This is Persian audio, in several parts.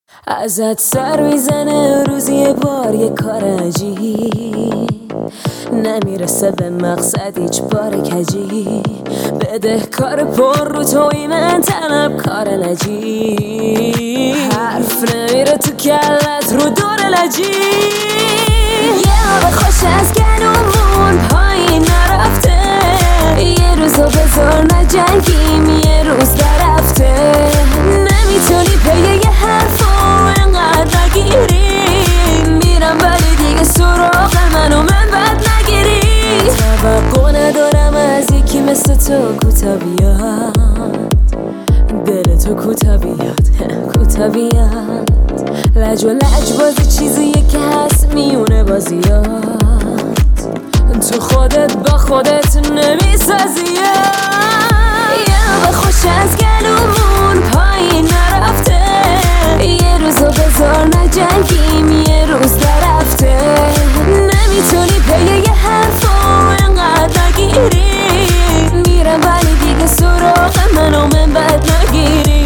ازت سر میزنه روزی یه بار یه کار عجیب، نمیرسه به مقصد هیچ بار کجی. بده کار پر رو توی من طلب کار نجیب، حرف نمیره تو کلت رو دور لجی. یه آب خوش از گلومون پایین نرفته، یه روزو بذار نجنگیم یه روز درفته. نمیتونی پی یه حرفو انقدر نگیری، میرم ولی دیگه سراغ من بد نگیری. توقع ندارم از یکی مثل تو کوتا بیاد، دل تو کوتا بیاد کوتا بیاد. لج و لج بازی چیزیه که هست میونه بازیات، تو خودت با خودت نمیسازی. یه به خوش از گلومون پایین نرفته، یه روزو بذار نجنگیم یه روز درفته. نمیتونی پی یه حرفو انقدر نگیری، میرم ولی دیگه سراغ من بد نگیری.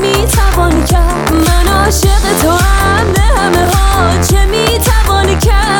من عاشق تو هم به همه ها، چه میتوانی کرد؟